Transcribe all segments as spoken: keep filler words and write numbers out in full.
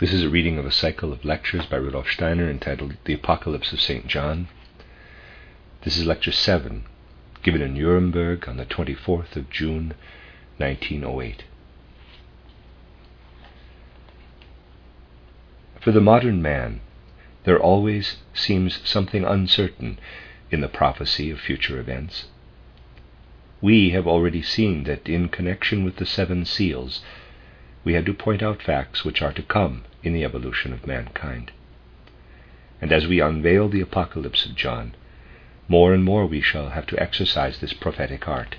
This is a reading of a cycle of lectures by Rudolf Steiner entitled The Apocalypse of Saint John. This is lecture seven, given in Nuremberg on the twenty-fourth of June, nineteen oh eight. For the modern man, there always seems something uncertain in the prophecy of future events. We have already seen that in connection with the seven seals, we had to point out facts which are to come in the evolution of mankind. And as we unveil the Apocalypse of John, more and more we shall have to exercise this prophetic art.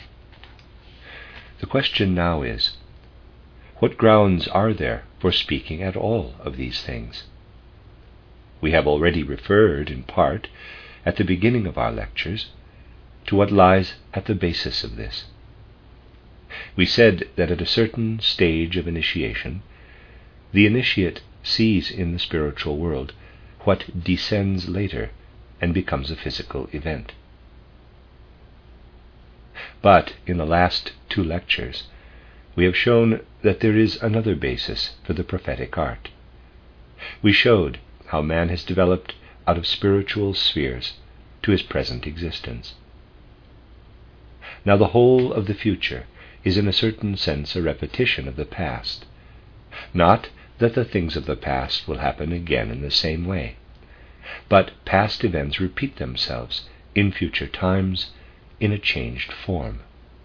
The question now is, what grounds are there for speaking at all of these things? We have already referred, in part, at the beginning of our lectures, to what lies at the basis of this. We said that at a certain stage of initiation, the initiate sees in the spiritual world what descends later and becomes a physical event. But in the last two lectures, we have shown that there is another basis for the prophetic art. We showed how man has developed out of spiritual spheres to his present existence. Now the whole of the future is in a certain sense a repetition of the past. Not that the things of the past will happen again in the same way, but past events repeat themselves in future times in a changed form.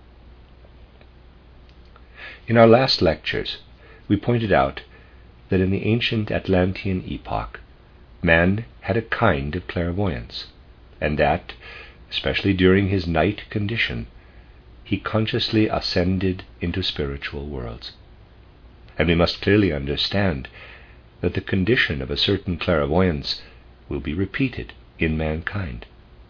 In our last lectures, we pointed out that in the ancient Atlantean epoch, man had a kind of clairvoyance, and that, especially during his night condition, he consciously ascended into spiritual worlds. And we must clearly understand that the condition of a certain clairvoyance will be repeated in mankind.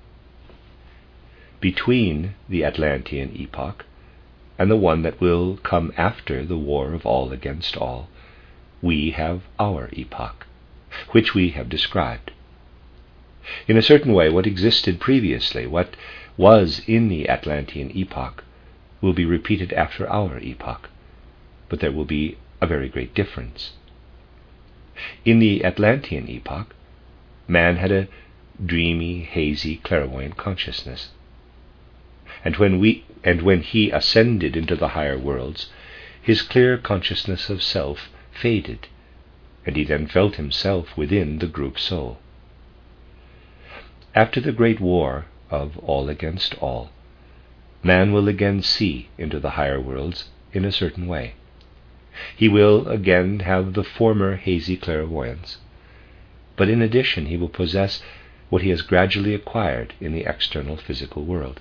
Between the Atlantean epoch and the one that will come after the war of all against all, we have our epoch, which we have described. In a certain way, what existed previously, what was in the Atlantean epoch, will be repeated after our epoch, but there will be a very great difference. In the Atlantean epoch, man had a dreamy, hazy, clairvoyant consciousness. And when we and when he ascended into the higher worlds, his clear consciousness of self faded, and he then felt himself within the group soul. After the great war of all against all, man will again see into the higher worlds in a certain way. He will again have the former hazy clairvoyance, but in addition he will possess what he has gradually acquired in the external physical world.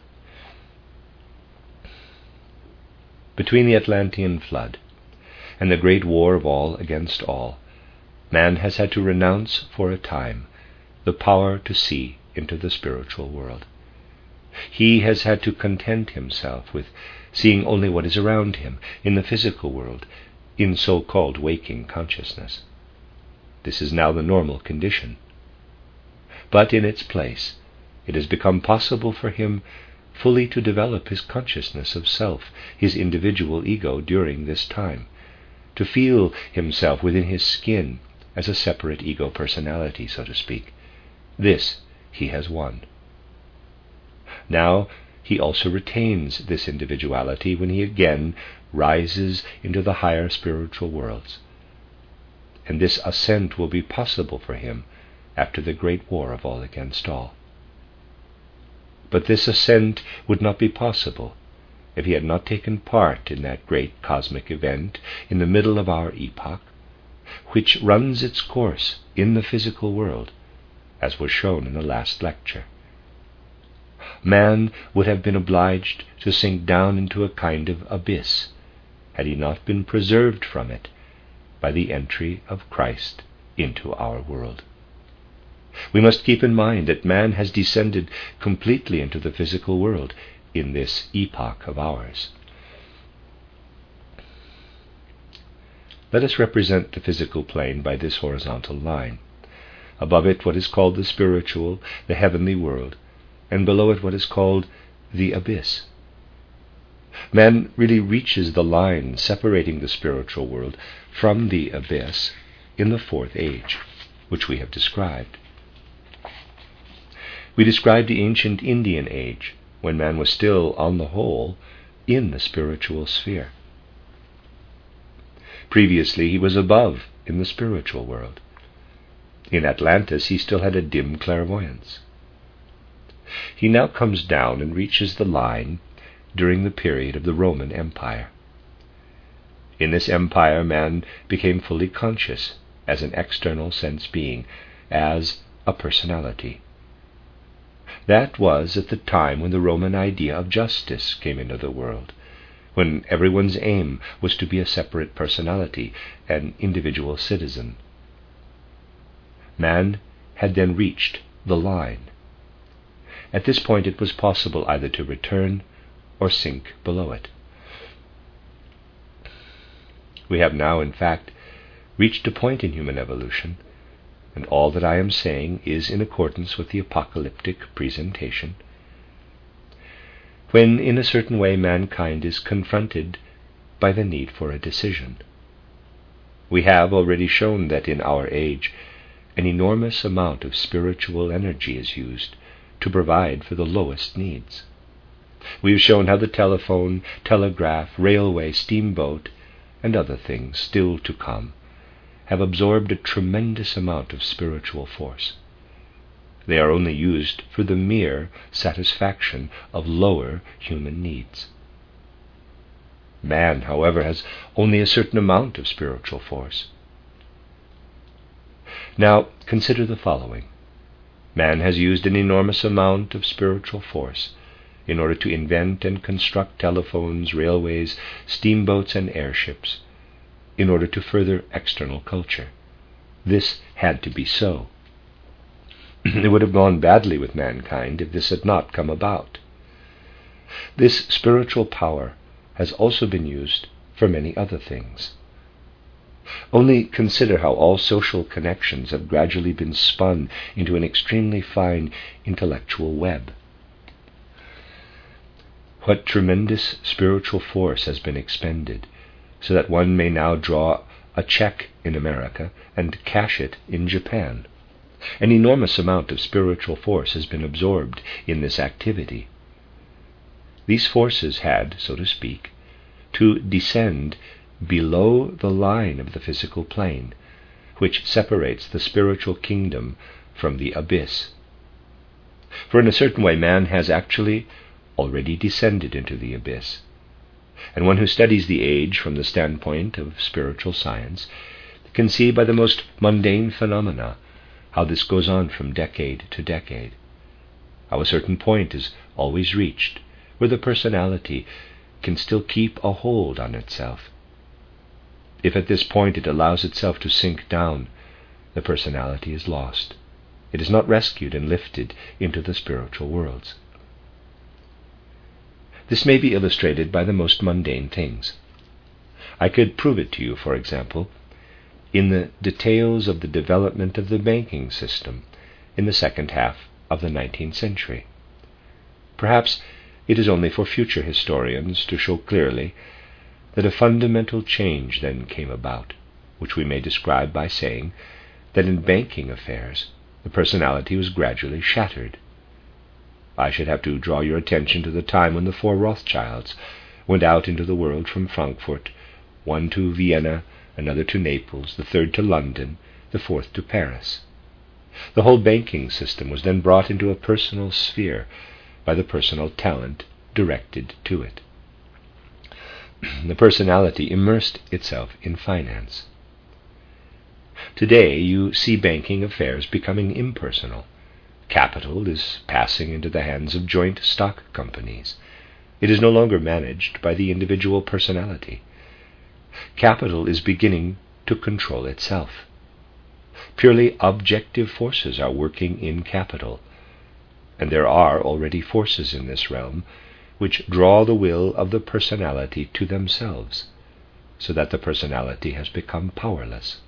Between the Atlantean flood and the great war of all against all, man has had to renounce for a time the power to see into the spiritual world. He has had to content himself with seeing only what is around him in the physical world, in so-called waking consciousness. This is now the normal condition. But in its place, it has become possible for him fully to develop his consciousness of self, his individual ego during this time, to feel himself within his skin as a separate ego personality, so to speak. This he has won. Now he also retains this individuality when he again rises into the higher spiritual worlds. And this ascent will be possible for him after the great war of all against all. But this ascent would not be possible if he had not taken part in that great cosmic event in the middle of our epoch, which runs its course in the physical world, as was shown in the last lecture. Man would have been obliged to sink down into a kind of abyss had he not been preserved from it by the entry of Christ into our world. We must keep in mind that man has descended completely into the physical world in this epoch of ours. Let us represent the physical plane by this horizontal line. Above it what is called the spiritual, the heavenly world, and below it what is called the abyss. Man really reaches the line separating the spiritual world from the abyss in the fourth age, which we have described. We described the ancient Indian age, when man was still, on the whole, in the spiritual sphere. Previously he was above in the spiritual world. In Atlantis he still had a dim clairvoyance. He now comes down and reaches the line during the period of the Roman Empire. In this empire man became fully conscious as an external sense being, as a personality. That was at the time when the Roman idea of justice came into the world, when everyone's aim was to be a separate personality, an individual citizen. Man had then reached the line. At this point it was possible either to return or sink below it. We have now, in fact, reached a point in human evolution, and all that I am saying is in accordance with the apocalyptic presentation, when in a certain way mankind is confronted by the need for a decision. We have already shown that in our age an enormous amount of spiritual energy is used to provide for the lowest needs. We have shown how the telephone, telegraph, railway, steamboat, and other things still to come have absorbed a tremendous amount of spiritual force. They are only used for the mere satisfaction of lower human needs. Man, however, has only a certain amount of spiritual force. Now, consider the following. Man has used an enormous amount of spiritual force in order to invent and construct telephones, railways, steamboats, and airships, in order to further external culture. This had to be so. It would have gone badly with mankind if this had not come about. This spiritual power has also been used for many other things. Only consider how all social connections have gradually been spun into an extremely fine intellectual web. What tremendous spiritual force has been expended, so that one may now draw a check in America and cash it in Japan. An enormous amount of spiritual force has been absorbed in this activity. These forces had, so to speak, to descend below the line of the physical plane, which separates the spiritual kingdom from the abyss. For in a certain way man has actually already descended into the abyss. And one who studies the age from the standpoint of spiritual science can see by the most mundane phenomena how this goes on from decade to decade, how a certain point is always reached where the personality can still keep a hold on itself. If at this point it allows itself to sink down, the personality is lost. It is not rescued and lifted into the spiritual worlds. This may be illustrated by the most mundane things. I could prove it to you, for example, in the details of the development of the banking system in the second half of the nineteenth century. Perhaps it is only for future historians to show clearly that a fundamental change then came about, which we may describe by saying that in banking affairs the personality was gradually shattered. I should have to draw your attention to the time when the four Rothschilds went out into the world from Frankfurt, one to Vienna, another to Naples, the third to London, the fourth to Paris. The whole banking system was then brought into a personal sphere by the personal talent directed to it. The personality immersed itself in finance. Today you see banking affairs becoming impersonal. Capital is passing into the hands of joint stock companies. It is no longer managed by the individual personality. Capital is beginning to control itself. Purely objective forces are working in capital, and there are already forces in this realm which draw the will of the personality to themselves, so that the personality has become powerless.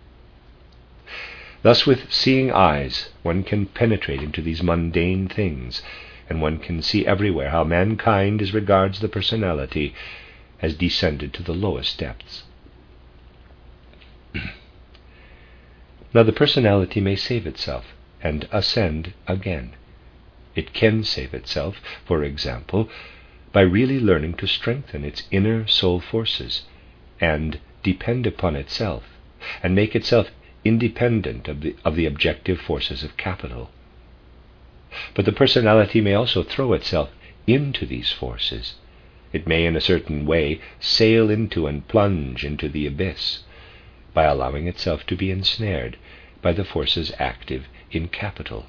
Thus, with seeing eyes, one can penetrate into these mundane things, and one can see everywhere how mankind, as regards the personality, has descended to the lowest depths. Now the personality may save itself and ascend again. It can save itself, for example, by really learning to strengthen its inner soul forces and depend upon itself, and make itself independent of the, of the objective forces of capital. But the personality may also throw itself into these forces. It may in a certain way sail into and plunge into the abyss by allowing itself to be ensnared by the forces active in capital.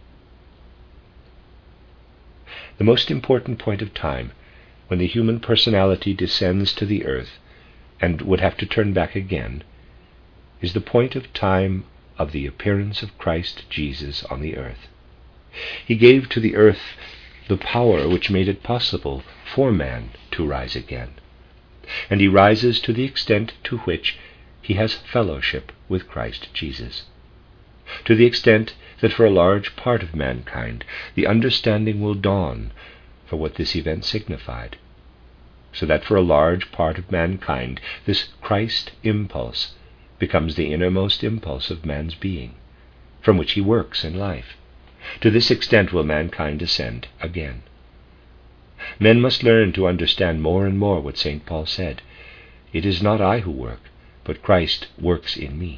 The most important point of time, when the human personality descends to the earth and would have to turn back again, is the point of time of the appearance of Christ Jesus on the earth. He gave to the earth the power which made it possible for man to rise again, and he rises to the extent to which he has fellowship with Christ Jesus, to the extent that for a large part of mankind the understanding will dawn for what this event signified, so that for a large part of mankind this Christ impulse becomes the innermost impulse of man's being, from which he works in life. To this extent will mankind ascend again. Men must learn to understand more and more what Saint Paul said, "It is not I who work, but Christ works in me."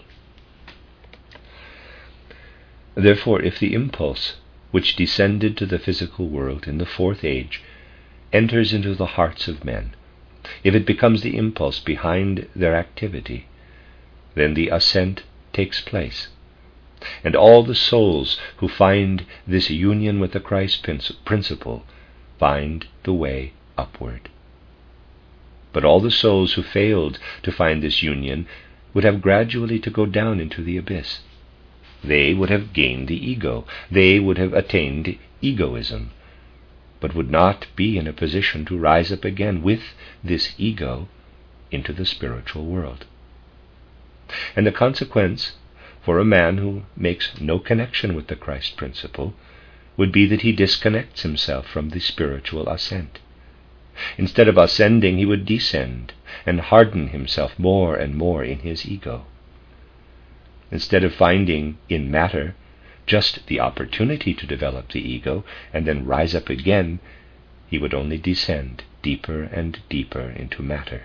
Therefore, if the impulse which descended to the physical world in the fourth age enters into the hearts of men, if it becomes the impulse behind their activity, then the ascent takes place, and all the souls who find this union with the Christ principle find the way upward. But all the souls who failed to find this union would have gradually to go down into the abyss. They would have gained the ego, they would have attained egoism, but would not be in a position to rise up again with this ego into the spiritual world. And the consequence for a man who makes no connection with the Christ principle would be that he disconnects himself from the spiritual ascent. Instead of ascending, he would descend and harden himself more and more in his ego. Instead of finding in matter just the opportunity to develop the ego and then rise up again, he would only descend deeper and deeper into matter.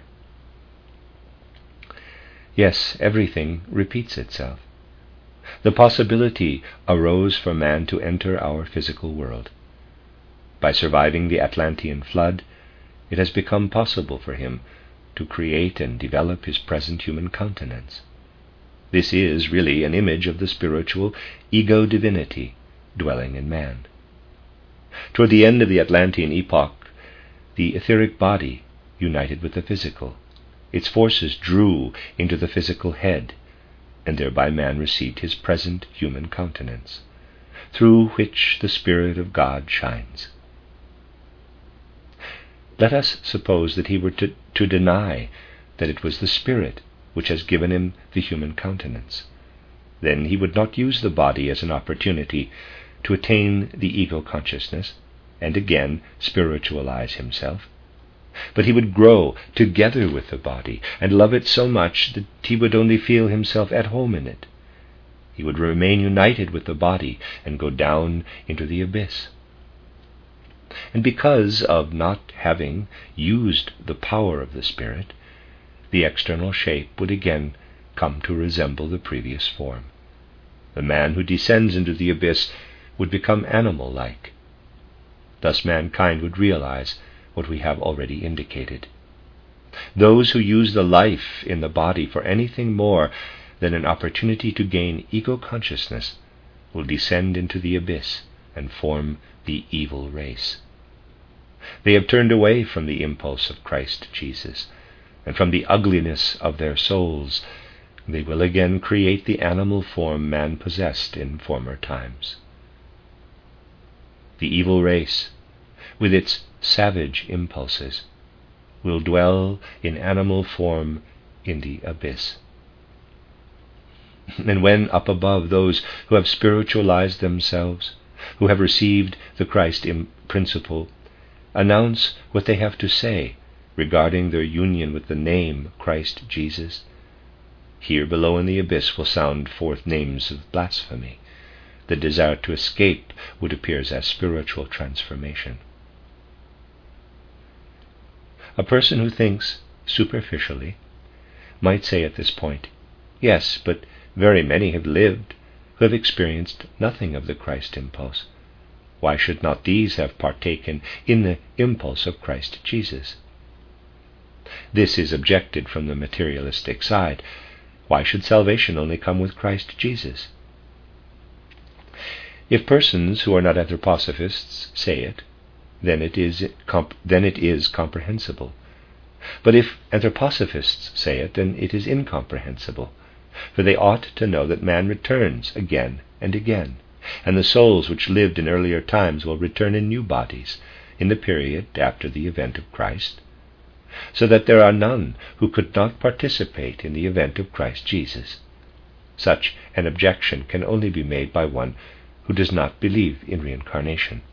Yes, everything repeats itself. The possibility arose for man to enter our physical world. By surviving the Atlantean flood, it has become possible for him to create and develop his present human countenance. This is really an image of the spiritual ego-divinity dwelling in man. Toward the end of the Atlantean epoch, the etheric body united with the physical. Its forces drew into the physical head, and thereby man received his present human countenance, through which the Spirit of God shines. Let us suppose that he were to, to deny that it was the Spirit which has given him the human countenance. Then he would not use the body as an opportunity to attain the ego consciousness and again spiritualize himself, but he would grow together with the body and love it so much that he would only feel himself at home in it. He would remain united with the body and go down into the abyss. And because of not having used the power of the Spirit, the external shape would again come to resemble the previous form. The man who descends into the abyss would become animal-like. Thus mankind would realize what we have already indicated. Those who use the life in the body for anything more than an opportunity to gain ego consciousness will descend into the abyss and form the evil race. They have turned away from the impulse of Christ Jesus, and from the ugliness of their souls they will again create the animal form man possessed in former times. The evil race, with its savage impulses, will dwell in animal form in the abyss. And when up above those who have spiritualized themselves, who have received the Christ principle, announce what they have to say regarding their union with the name Christ Jesus, Here below in the abyss will sound forth names of blasphemy. The desire to escape would appear as spiritual transformation. A person who thinks superficially might say at this point, yes, but very many have lived who have experienced nothing of the Christ impulse. Why should not these have partaken in the impulse of Christ Jesus? This is objected from the materialistic side. Why should salvation only come with Christ Jesus? If persons who are not anthroposophists say it, then it is comp- then it is comprehensible. But if anthroposophists say it, then it is incomprehensible, for they ought to know that man returns again and again, and the souls which lived in earlier times will return in new bodies in the period after the event of Christ, so that there are none who could not participate in the event of Christ Jesus. Such an objection can only be made by one who does not believe in reincarnation.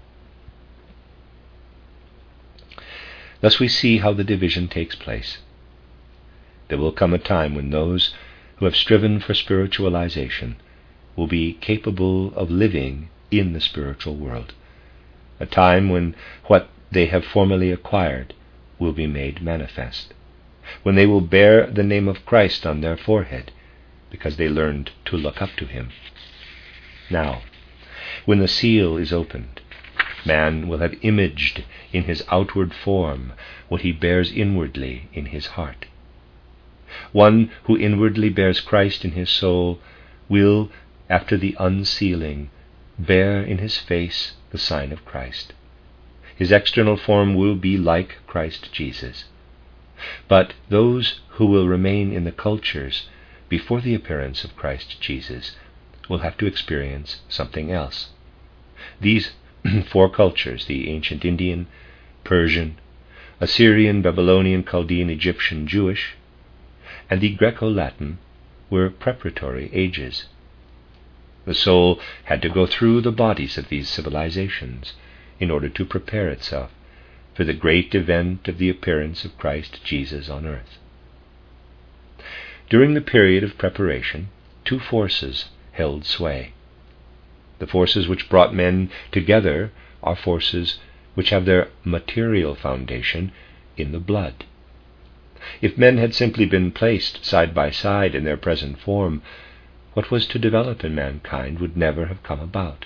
Thus we see how the division takes place. There will come a time when those who have striven for spiritualization will be capable of living in the spiritual world, a time when what they have formerly acquired will be made manifest, when they will bear the name of Christ on their forehead, because they learned to look up to him. Now, when the seal is opened, man will have imaged in his outward form what he bears inwardly in his heart. One who inwardly bears Christ in his soul will, after the unsealing, bear in his face the sign of Christ. His external form will be like Christ Jesus. But those who will remain in the cultures before the appearance of Christ Jesus will have to experience something else. These four cultures, the ancient Indian, Persian, Assyrian, Babylonian, Chaldean, Egyptian, Jewish, and the Greco-Latin, were preparatory ages. The soul had to go through the bodies of these civilizations in order to prepare itself for the great event of the appearance of Christ Jesus on earth. During the period of preparation, two forces held sway. The forces which brought men together are forces which have their material foundation in the blood. If men had simply been placed side by side in their present form, what was to develop in mankind would never have come about.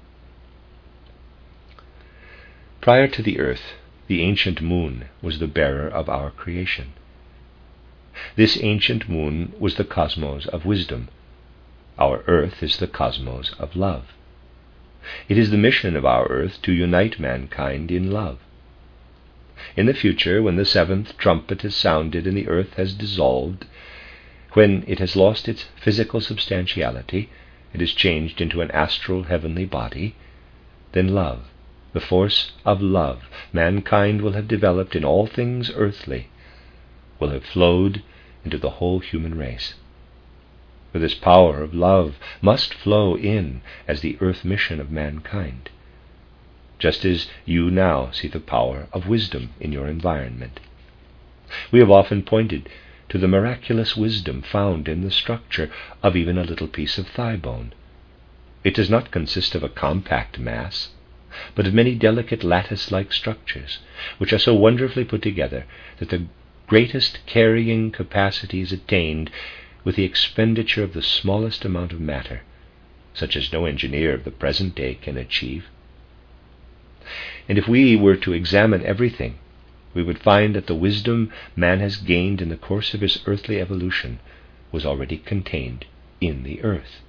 Prior to the earth, the ancient moon was the bearer of our creation. This ancient moon was the cosmos of wisdom. Our earth is the cosmos of love. It is the mission of our earth to unite mankind in love. In the future, when the seventh trumpet has sounded and the earth has dissolved, when it has lost its physical substantiality, it is changed into an astral heavenly body, then love, the force of love mankind will have developed in all things earthly, will have flowed into the whole human race. For this power of love must flow in as the earth mission of mankind, just as you now see the power of wisdom in your environment. We have often pointed to the miraculous wisdom found in the structure of even a little piece of thigh bone. It does not consist of a compact mass, but of many delicate lattice-like structures, which are so wonderfully put together that the greatest carrying capacity is attained with the expenditure of the smallest amount of matter, such as no engineer of the present day can achieve. And if we were to examine everything, we would find that the wisdom man has gained in the course of his earthly evolution was already contained in the earth.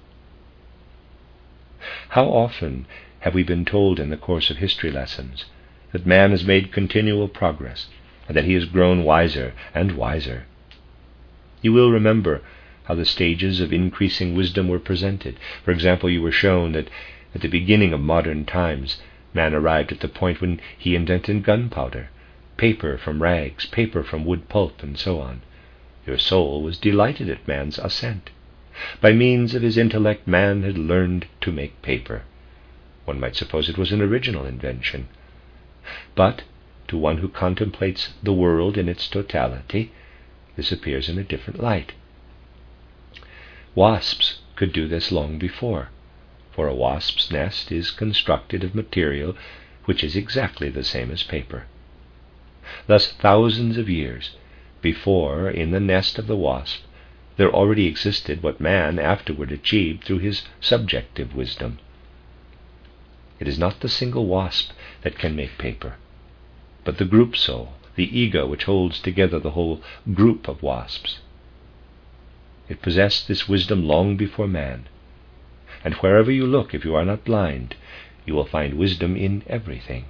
How often have we been told in the course of history lessons that man has made continual progress, and that he has grown wiser and wiser? You will remember how the stages of increasing wisdom were presented. For example, you were shown that at the beginning of modern times, man arrived at the point when he invented gunpowder, paper from rags, paper from wood pulp, and so on. Your soul was delighted at man's ascent. By means of his intellect, man had learned to make paper. One might suppose it was an original invention. But to one who contemplates the world in its totality, this appears in a different light. Wasps could do this long before, for a wasp's nest is constructed of material which is exactly the same as paper. Thus, thousands of years before, in the nest of the wasp, there already existed what man afterward achieved through his subjective wisdom. It is not the single wasp that can make paper, but the group soul, the ego which holds together the whole group of wasps. It possessed this wisdom long before man, and wherever you look, if you are not blind, you will find wisdom in everything.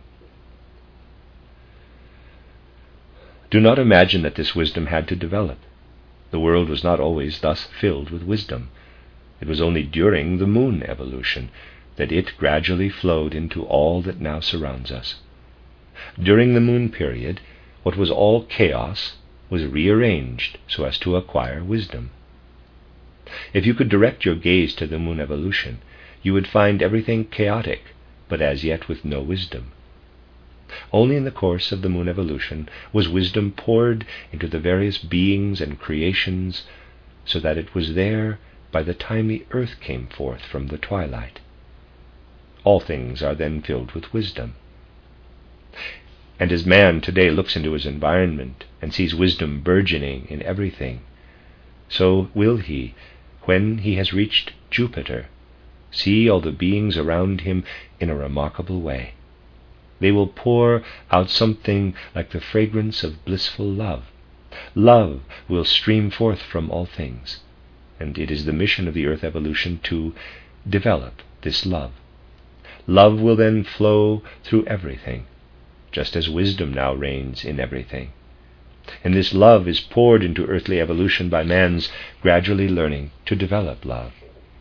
Do not imagine that this wisdom had to develop. The world was not always thus filled with wisdom. It was only during the moon evolution that it gradually flowed into all that now surrounds us. During the moon period, what was all chaos was rearranged so as to acquire wisdom. If you could direct your gaze to the moon evolution, you would find everything chaotic, but as yet with no wisdom. Only in the course of the moon evolution was wisdom poured into the various beings and creations, so that it was there by the time the earth came forth from the twilight. All things are then filled with wisdom. And as man today looks into his environment and sees wisdom burgeoning in everything, so will he, when he has reached Jupiter, see all the beings around him in a remarkable way. They will pour out something like the fragrance of blissful love. Love will stream forth from all things, and it is the mission of the earth evolution to develop this love. Love will then flow through everything, just as wisdom now reigns in everything. And this love is poured into earthly evolution by man's gradually learning to develop love.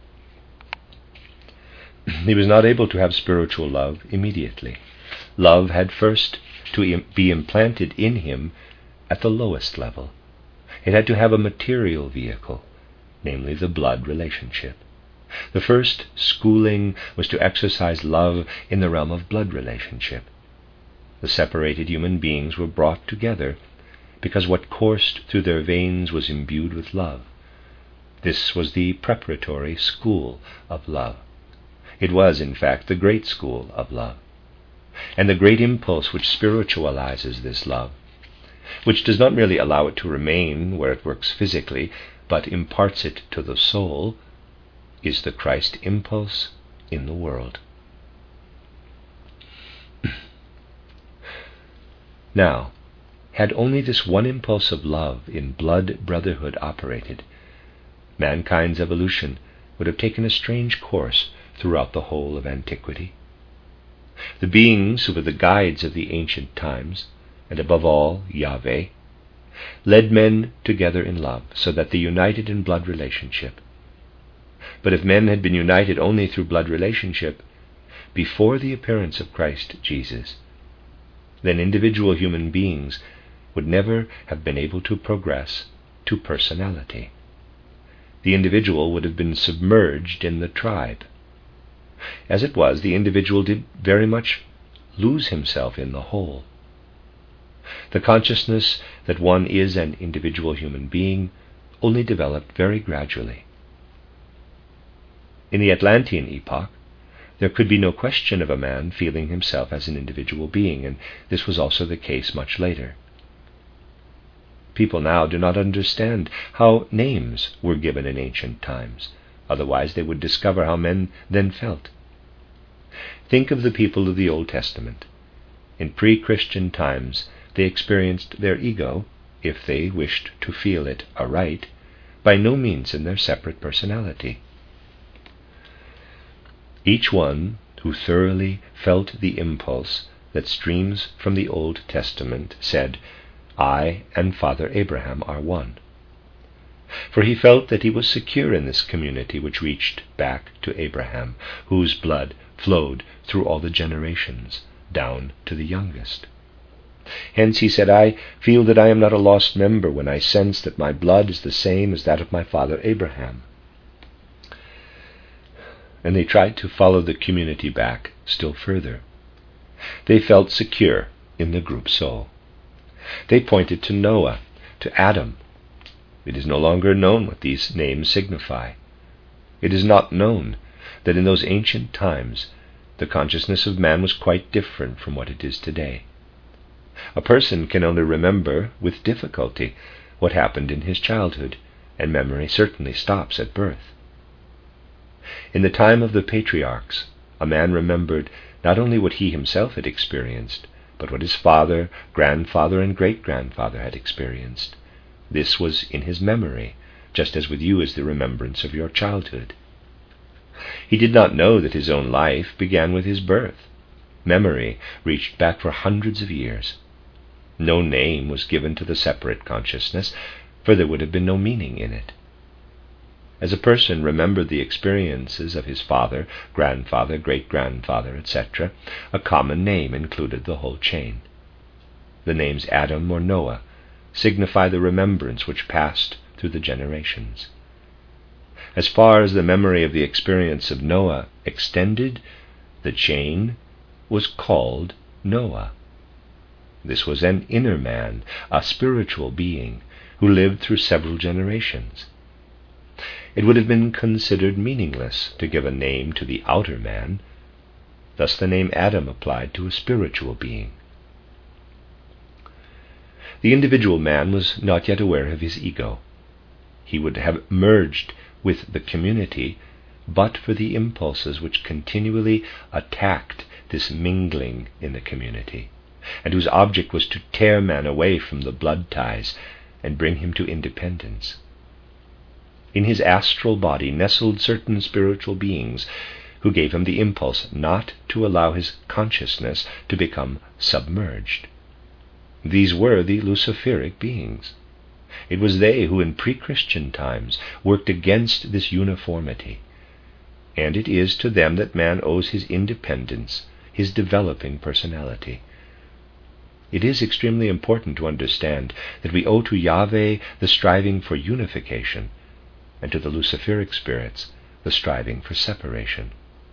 He was not able to have spiritual love immediately. Love had first to be implanted in him at the lowest level. It had to have a material vehicle, namely the blood relationship. The first schooling was to exercise love in the realm of blood relationship. The separated human beings were brought together because what coursed through their veins was imbued with love. This was the preparatory school of love. It was, in fact, the great school of love, and the great impulse which spiritualizes this love, which does not merely allow it to remain where it works physically, but imparts it to the soul, is the Christ impulse in the world. Now, had only this one impulse of love in blood brotherhood operated, mankind's evolution would have taken a strange course throughout the whole of antiquity. The beings who were the guides of the ancient times, and above all Yahweh, led men together in love, so that they united in blood relationship. But if men had been united only through blood relationship before the appearance of Christ Jesus, then individual human beings would never have been able to progress to personality. The individual would have been submerged in the tribe. As it was, the individual did very much lose himself in the whole. The consciousness that one is an individual human being only developed very gradually. In the Atlantean epoch, there could be no question of a man feeling himself as an individual being, and this was also the case much later. People now do not understand how names were given in ancient times, otherwise they would discover how men then felt. Think of the people of the Old Testament. In pre-Christian times, they experienced their ego, if they wished to feel it aright, by no means in their separate personality. Each one who thoroughly felt the impulse that streams from the Old Testament said, "I and Father Abraham are one." For he felt that he was secure in this community which reached back to Abraham, whose blood flowed through all the generations, down to the youngest. Hence he said, "I feel that I am not a lost member when I sense that my blood is the same as that of my father Abraham." And they tried to follow the community back still further. They felt secure in the group soul. They pointed to Noah, to Adam. It is no longer known what these names signify. It is not known that in those ancient times the consciousness of man was quite different from what it is today. A person can only remember with difficulty what happened in his childhood, and memory certainly stops at birth. In the time of the patriarchs, a man remembered not only what he himself had experienced, but what his father, grandfather, and great-grandfather had experienced. This was in his memory, just as with you is the remembrance of your childhood. He did not know that his own life began with his birth. Memory reached back for hundreds of years. No name was given to the separate consciousness, for there would have been no meaning in it. As a person remembered the experiences of his father, grandfather, great-grandfather, et cetera, a common name included the whole chain. The names Adam or Noah signify the remembrance which passed through the generations. As far as the memory of the experience of Noah extended, the chain was called Noah. This was an inner man, a spiritual being, who lived through several generations. It would have been considered meaningless to give a name to the outer man. Thus the name Adam applied to a spiritual being. The individual man was not yet aware of his ego. He would have merged with the community but for the impulses which continually attacked this mingling in the community, and whose object was to tear man away from the blood ties and bring him to independence. In his astral body nestled certain spiritual beings who gave him the impulse not to allow his consciousness to become submerged. These were the Luciferic beings. It was they who in pre-Christian times worked against this uniformity, and it is to them that man owes his independence, his developing personality. It is extremely important to understand that we owe to Yahweh the striving for unification, and to the Luciferic spirits the striving for separation.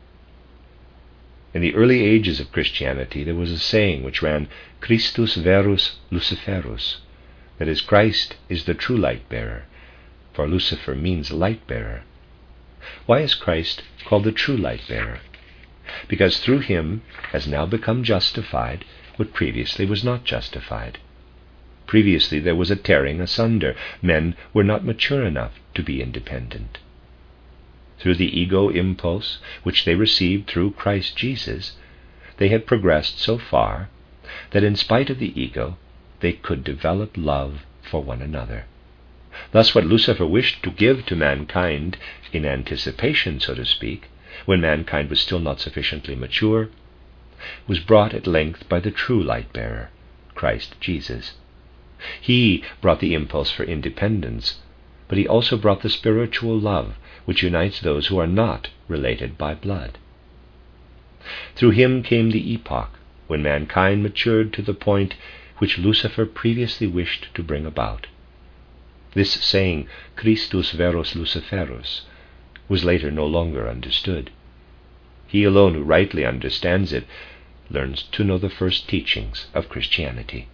In the early ages of Christianity there was a saying which ran, Christus verus Luciferus, that is, Christ is the true light-bearer, for Lucifer means light-bearer. Why is Christ called the true light-bearer? Because through him has now become justified what previously was not justified. Previously there was a tearing asunder. Men were not mature enough to be independent. Through the ego impulse which they received through Christ Jesus, they had progressed so far that in spite of the ego they could develop love for one another. Thus what Lucifer wished to give to mankind in anticipation, so to speak, when mankind was still not sufficiently mature, was brought at length by the true light-bearer, Christ Jesus. He brought the impulse for independence, but he also brought the spiritual love which unites those who are not related by blood. Through him came the epoch when mankind matured to the point which Lucifer previously wished to bring about. This saying, Christus verus Luciferus, was later no longer understood. He alone who rightly understands it learns to know the first teachings of Christianity.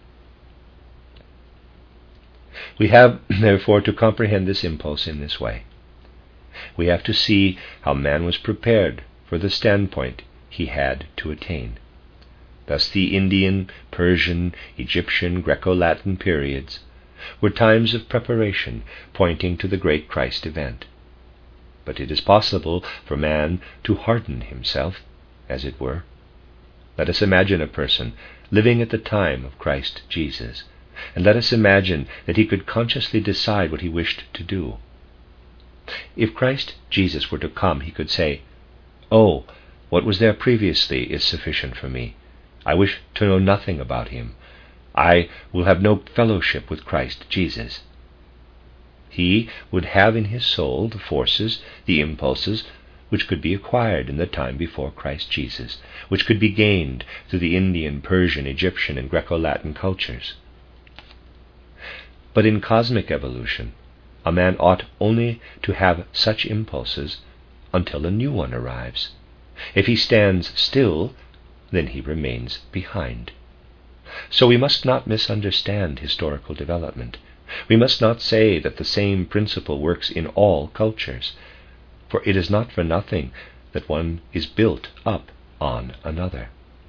We have, therefore, to comprehend this impulse in this way. We have to see how man was prepared for the standpoint he had to attain. Thus the Indian, Persian, Egyptian, Greco-Latin periods were times of preparation pointing to the great Christ event. But it is possible for man to harden himself, as it were. Let us imagine a person living at the time of Christ Jesus, and let us imagine that he could consciously decide what he wished to do. If Christ Jesus were to come, he could say, "Oh, what was there previously is sufficient for me. I wish to know nothing about him. I will have no fellowship with Christ Jesus." He would have in his soul the forces, the impulses, which could be acquired in the time before Christ Jesus, which could be gained through the Indian, Persian, Egyptian, and Greco-Latin cultures. But in cosmic evolution, a man ought only to have such impulses until a new one arrives. If he stands still, then he remains behind. So we must not misunderstand historical development. We must not say that the same principle works in all cultures. for it is not for nothing that one is built up on another.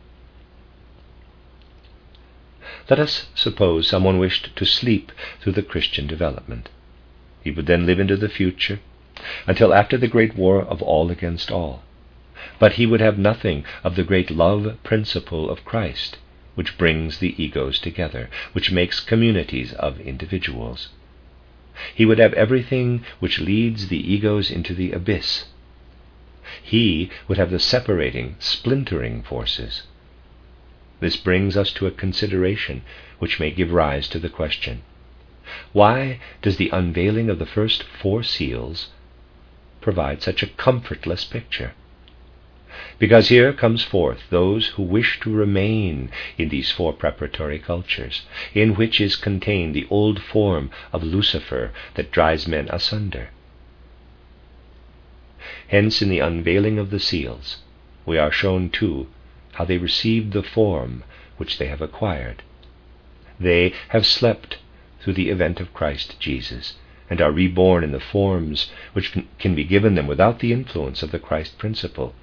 Let us suppose someone wished to sleep through the Christian development. He would then live into the future, until after the great war of all against all. But he would have nothing of the great love principle of Christ, which brings the egos together, which makes communities of individuals. He would have everything which leads the egos into the abyss. He would have the separating, splintering forces. This brings us to a consideration which may give rise to the question: why does the unveiling of the first four seals provide such a comfortless picture? Because here comes forth those who wish to remain in these four preparatory cultures, in which is contained the old form of Lucifer that drives men asunder. Hence, in the unveiling of the seals, we are shown too how they received the form which they have acquired. They have slept through the event of Christ Jesus, and are reborn in the forms which can be given them without the influence of the Christ principle.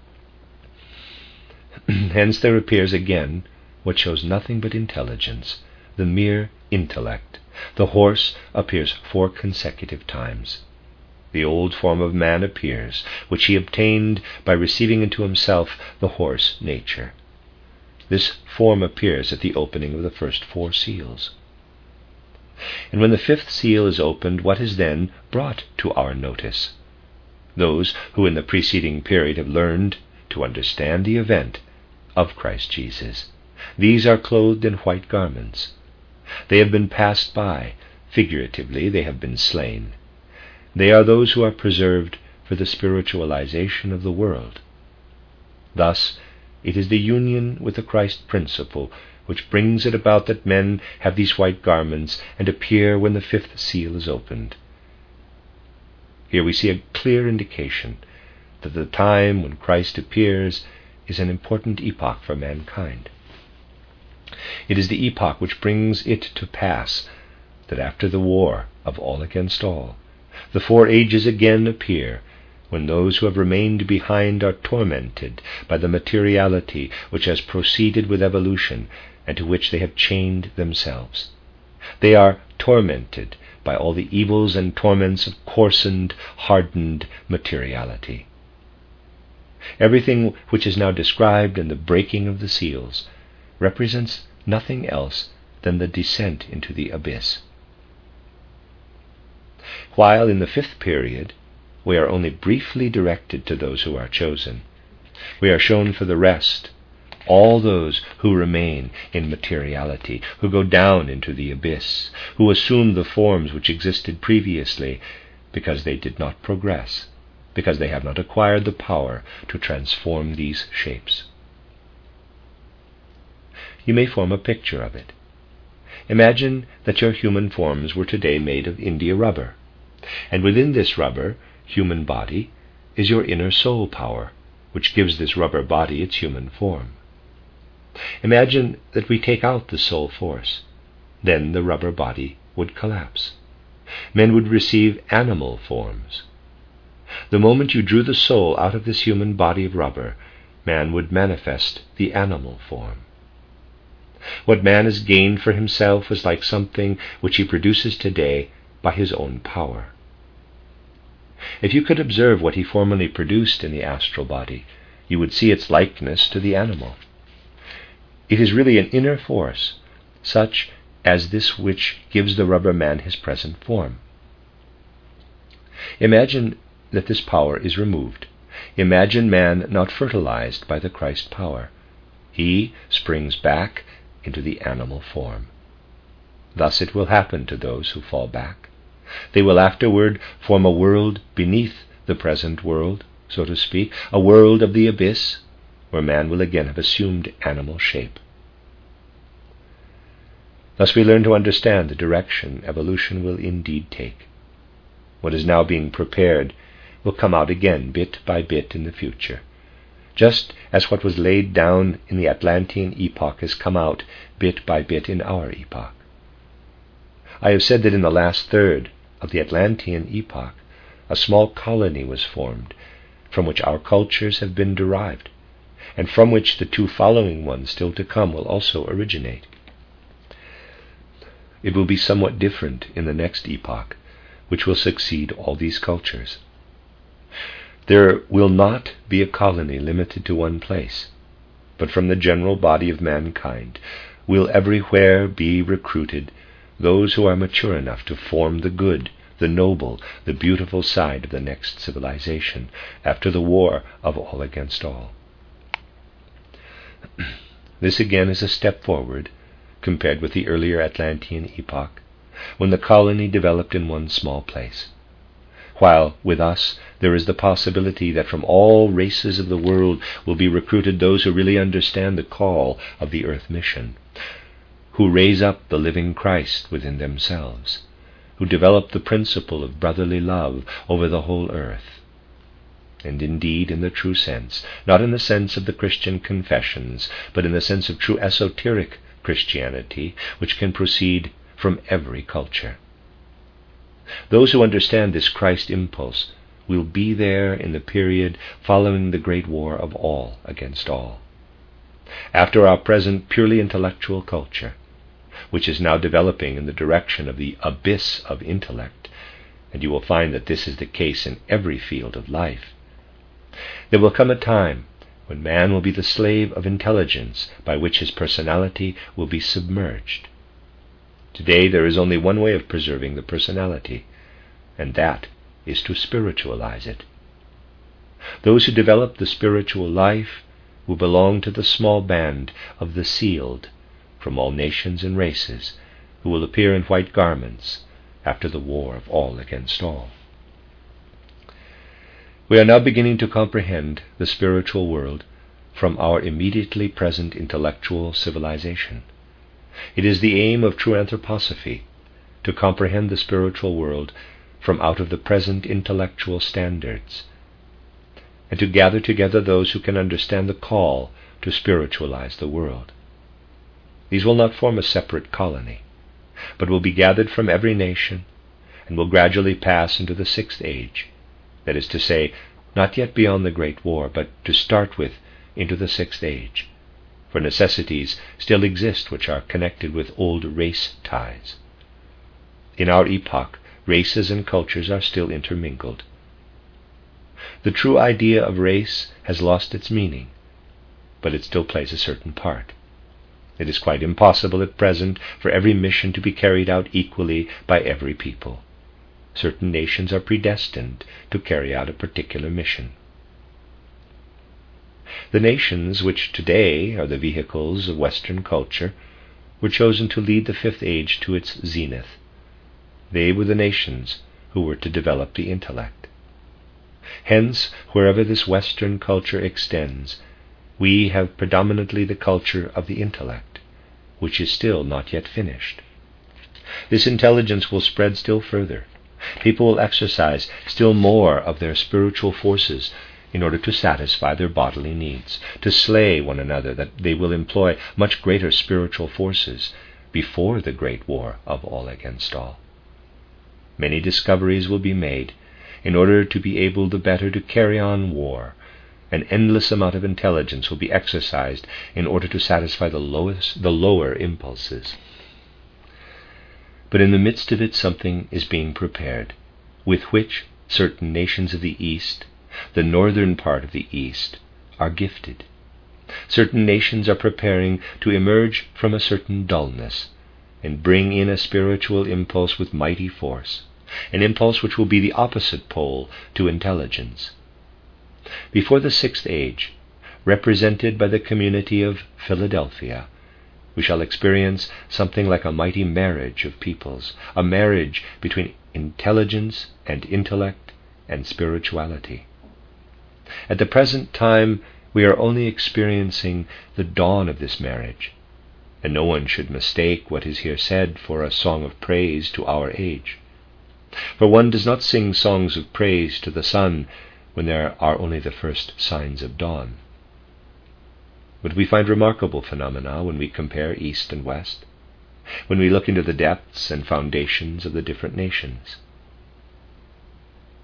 Hence there appears again what shows nothing but intelligence, the mere intellect. The horse appears four consecutive times. The old form of man appears, which he obtained by receiving into himself the horse nature. This form appears at the opening of the first four seals. And when the fifth seal is opened, what is then brought to our notice? Those who in the preceding period have learned to understand the event of Christ Jesus. These are clothed in white garments. They have been passed by. Figuratively, they have been slain. They are those who are preserved for the spiritualization of the world. Thus, it is the union with the Christ principle which brings it about that men have these white garments and appear when the fifth seal is opened. Here we see a clear indication that the time when Christ appears is an important epoch for mankind. It is the epoch which brings it to pass that after the war of all against all, the four ages again appear, when those who have remained behind are tormented by the materiality which has proceeded with evolution and to which they have chained themselves. They are tormented by all the evils and torments of coarsened, hardened materiality. Everything which is now described in the breaking of the seals represents nothing else than the descent into the abyss. While in the fifth period we are only briefly directed to those who are chosen, we are shown for the rest all those who remain in materiality, who go down into the abyss, who assume the forms which existed previously because they did not progress, because they have not acquired the power to transform these shapes. You may form a picture of it. Imagine that your human forms were today made of India rubber, and within this rubber, human body, is your inner soul power, which gives this rubber body its human form. Imagine that we take out the soul force. Then the rubber body would collapse. Men would receive animal forms. The moment you drew the soul out of this human body of rubber, man would manifest the animal form. What man has gained for himself is like something which he produces today by his own power. If you could observe what he formerly produced in the astral body, you would see its likeness to the animal. It is really an inner force, such as this which gives the rubber man his present form. Imagine that this power is removed. Imagine man not fertilized by the Christ power. He springs back into the animal form. Thus it will happen to those who fall back. They will afterward form a world beneath the present world, so to speak, a world of the abyss, where man will again have assumed animal shape. Thus we learn to understand the direction evolution will indeed take. What is now being prepared will come out again bit by bit in the future, just as what was laid down in the Atlantean epoch has come out bit by bit in our epoch. I have said that in the last third of the Atlantean epoch, a small colony was formed, from which our cultures have been derived, and from which the two following ones still to come will also originate. It will be somewhat different in the next epoch, which will succeed all these cultures. There will not be a colony limited to one place, but from the general body of mankind will everywhere be recruited those who are mature enough to form the good, the noble, the beautiful side of the next civilization, after the war of all against all. This again is a step forward compared with the earlier Atlantean epoch, when the colony developed in one small place, while with us there is the possibility that from all races of the world will be recruited those who really understand the call of the earth mission, who raise up the living Christ within themselves, who develop the principle of brotherly love over the whole earth. And indeed, in the true sense, not in the sense of the Christian confessions, but in the sense of true esoteric Christianity, which can proceed from every culture. Those who understand this Christ impulse will be there in the period following the great war of all against all. After our present purely intellectual culture, which is now developing in the direction of the abyss of intellect, and you will find that this is the case in every field of life, there will come a time when man will be the slave of intelligence by which his personality will be submerged. Today there is only one way of preserving the personality, and that is to spiritualize it. Those who develop the spiritual life will belong to the small band of the sealed from all nations and races, who will appear in white garments after the war of all against all. We are now beginning to comprehend the spiritual world from our immediately present intellectual civilization. It is the aim of true anthroposophy to comprehend the spiritual world from out of the present intellectual standards, and to gather together those who can understand the call to spiritualize the world. These will not form a separate colony, but will be gathered from every nation, and will gradually pass into the sixth age, that is to say, not yet beyond the Great War, but to start with into the sixth age, for necessities still exist which are connected with old race ties. In our epoch, races and cultures are still intermingled. The true idea of race has lost its meaning, but it still plays a certain part. It is quite impossible at present for every mission to be carried out equally by every people. Certain nations are predestined to carry out a particular mission. The nations which today are the vehicles of Western culture were chosen to lead the fifth age to its zenith. They were the nations who were to develop the intellect. Hence, wherever this Western culture extends, we have predominantly the culture of the intellect, which is still not yet finished. This intelligence will spread still further. People will exercise still more of their spiritual forces in order to satisfy their bodily needs, to slay one another, that they will employ much greater spiritual forces before the great war of all against all. Many discoveries will be made in order to be able the better to carry on war. An endless amount of intelligence will be exercised in order to satisfy the lowest, the lower impulses. But in the midst of it something is being prepared, with which certain nations of the East, the northern part of the East, are gifted. Certain nations are preparing to emerge from a certain dullness and bring in a spiritual impulse with mighty force, an impulse which will be the opposite pole to intelligence. Before the sixth age, represented by the community of Philadelphia, we shall experience something like a mighty marriage of peoples, a marriage between intelligence and intellect and spirituality. At the present time, we are only experiencing the dawn of this marriage, and no one should mistake what is here said for a song of praise to our age. For one does not sing songs of praise to the sun when there are only the first signs of dawn. But we find remarkable phenomena when we compare East and West, when we look into the depths and foundations of the different nations.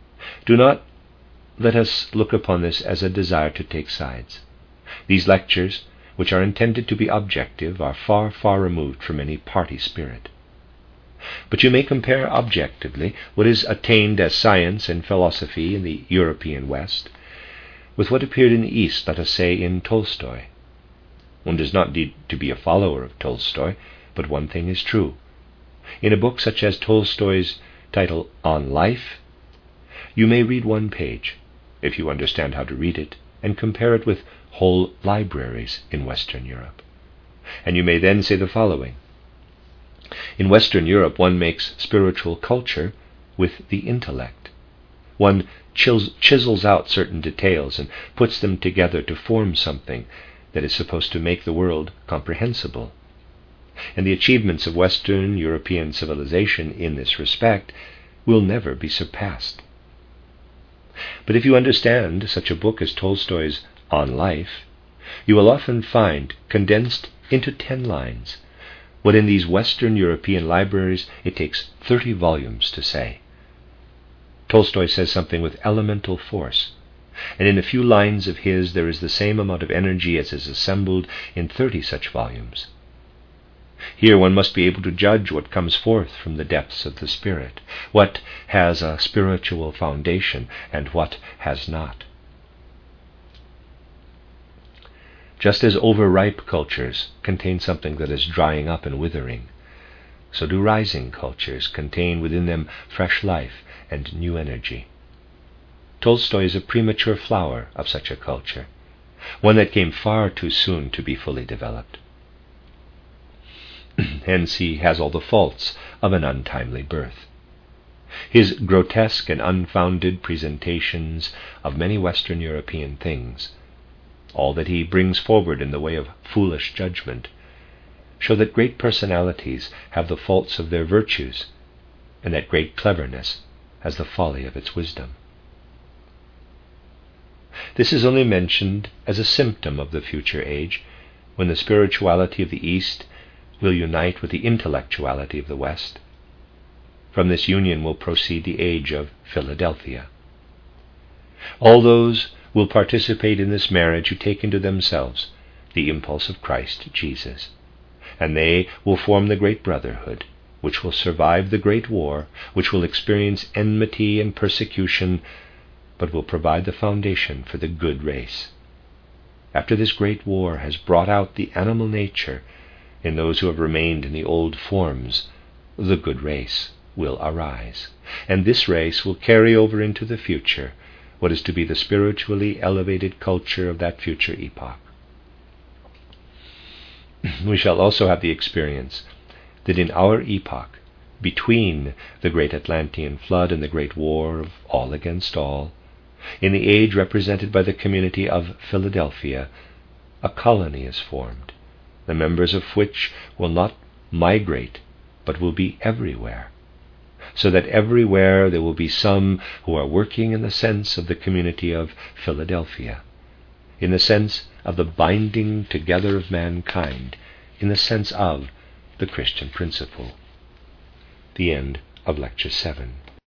Do not let us look upon this as a desire to take sides. These lectures, which are intended to be objective, are far, far removed from any party spirit. But you may compare objectively what is attained as science and philosophy in the European West with what appeared in the East, let us say, in Tolstoy. One does not need to be a follower of Tolstoy, but one thing is true. In a book such as Tolstoy's title On Life, you may read one page, if you understand how to read it, and compare it with whole libraries in Western Europe. And you may then say the following: in Western Europe one makes spiritual culture with the intellect. One chis- chisels out certain details and puts them together to form something that is supposed to make the world comprehensible. And the achievements of Western European civilization in this respect will never be surpassed. But if you understand such a book as Tolstoy's On Life, you will often find condensed into ten lines what in these Western European libraries it takes thirty volumes to say. Tolstoy says something with elemental force, and in a few lines of his there is the same amount of energy as is assembled in thirty such volumes. Here one must be able to judge what comes forth from the depths of the spirit, what has a spiritual foundation and what has not. Just as overripe cultures contain something that is drying up and withering, so do rising cultures contain within them fresh life and new energy. Tolstoy is a premature flower of such a culture, one that came far too soon to be fully developed. Hence he has all the faults of an untimely birth. His grotesque and unfounded presentations of many Western European things, all that he brings forward in the way of foolish judgment, show that great personalities have the faults of their virtues, and that great cleverness has the folly of its wisdom. This is only mentioned as a symptom of the future age, when the spirituality of the East will unite with the intellectuality of the West. From this union will proceed the age of Philadelphia. All those will participate in this marriage who take into themselves the impulse of Christ Jesus, and they will form the great brotherhood, which will survive the great war, which will experience enmity and persecution, but will provide the foundation for the good race. After this great war has brought out the animal nature in those who have remained in the old forms, the good race will arise, and this race will carry over into the future what is to be the spiritually elevated culture of that future epoch. We shall also have the experience that in our epoch, between the great Atlantean flood and the great war of all against all, in the age represented by the community of Philadelphia, a colony is formed, the members of which will not migrate, but will be everywhere, so that everywhere there will be some who are working in the sense of the community of Philadelphia, in the sense of the binding together of mankind, in the sense of the Christian principle. The end of Lecture seven.